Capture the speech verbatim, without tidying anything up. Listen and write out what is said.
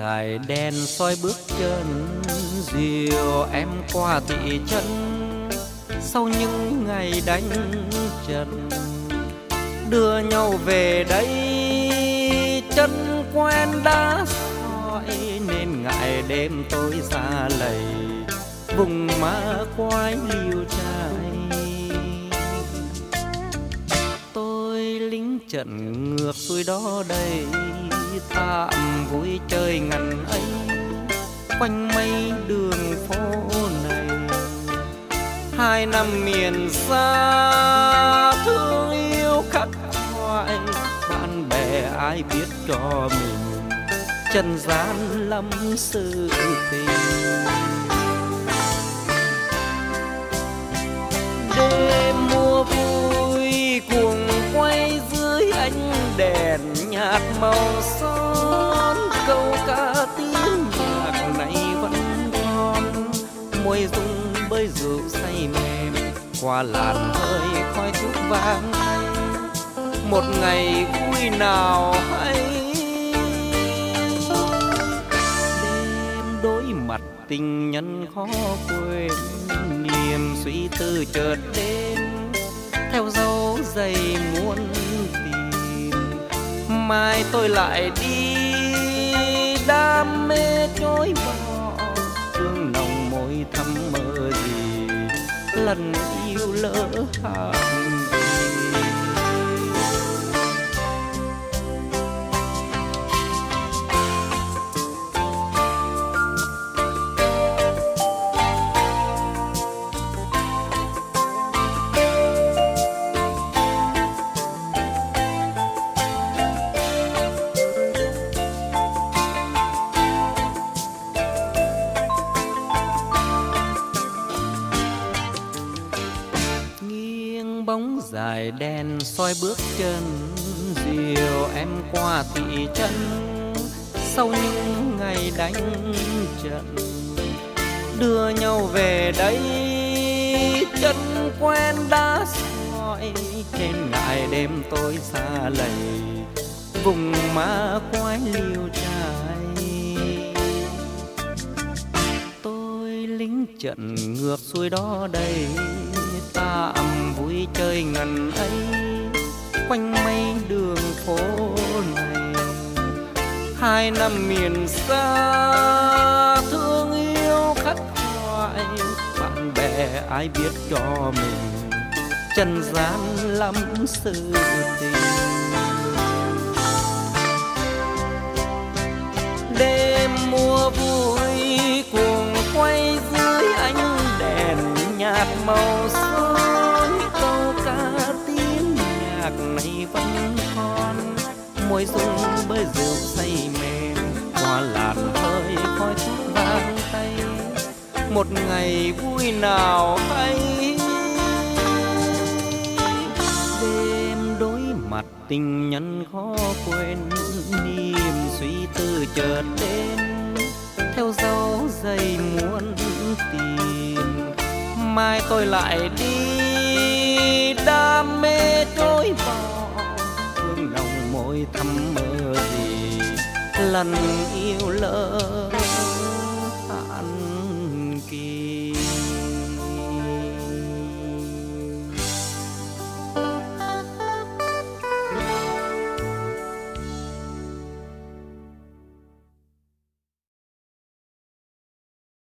dài đèn soi bước chân dìu em qua thị trấn. Sau những ngày đánh trận đưa nhau về đây, chân quen đã sỏi nên ngại đêm tối xa lầy vùng ma quái liêu trai. Tôi lính trận ngược xuôi đó đây, tạm vui chơi ngần ấy quanh mấy đường phố này. Hai năm miền xa thương yêu khắc khoải, bạn bè ai biết cho mình trần gian lắm sự tình. Đêm mùa vui cuồng quay dưới ánh đèn nhạt màu son, câu ca tiếng nhạc này vẫn còn môi rung bơi rượu say mềm qua làn hơi khói thuốc vang hay một ngày vui nào hay. Đêm đối mặt tình nhân khó quên, niềm suy tư chợt đến theo dấu giày muốn tìm. Mai tôi lại đi đam mê trôi bỏ, thương nồng môi thắm mơ gì lần yêu lỡ hàng đi. Bóng dài đèn soi bước chân dìu em qua thị trấn. Sau những ngày đánh trận đưa nhau về đây, chân quen đã sỏi trên ngại đêm tối xa lầy vùng ma quái liêu trai. Tôi lính trận ngược xuôi đó đây, tạm vui chơi ngần ấy quanh mấy đường phố này. Hai năm miền xa thương yêu khắc khoải, bạn bè ai biết cho mình trần gian lắm sự tình. Đêm mùa vui cuồng quay dưới ánh đèn nhạt màu son, câu ca tiếng nhạc này vẫn còn môi rung bơi rượu say mềm qua làn hơi khói thuốc vang tay một ngày vui nào hay. Đêm đối mặt tình nhân khó quên, niềm suy tư chợt đến theo dấu giày muốn tìm. Mai tôi lại đi đam mê trôi bỏ, hương nồng môi thắm mơ gì lần yêu lỡ